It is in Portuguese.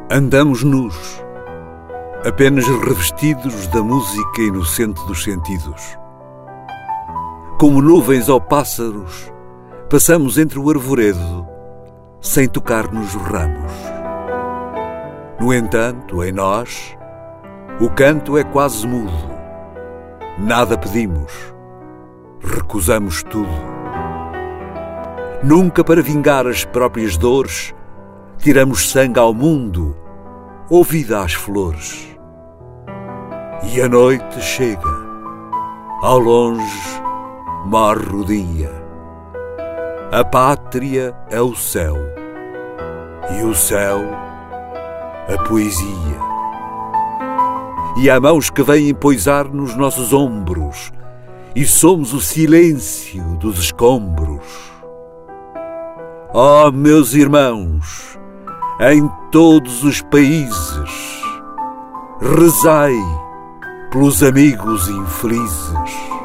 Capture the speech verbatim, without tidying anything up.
Andamos nus, apenas revestidos da música inocente dos sentidos. Como nuvens ou pássaros, passamos entre o arvoredo, sem tocar nos ramos. No entanto, em nós, o canto é quase mudo. Nada pedimos, recusamos tudo. Nunca para vingar as próprias dores, tiramos sangue ao mundo ou vida às flores. E a noite chega, ao longe morre o dia. A pátria é o céu, e o céu a poesia. E há mãos que vêm poisar nos nossos ombros, e somos o silêncio dos escombros. Oh, meus irmãos, em todos os países, rezai pelos amigos infelizes.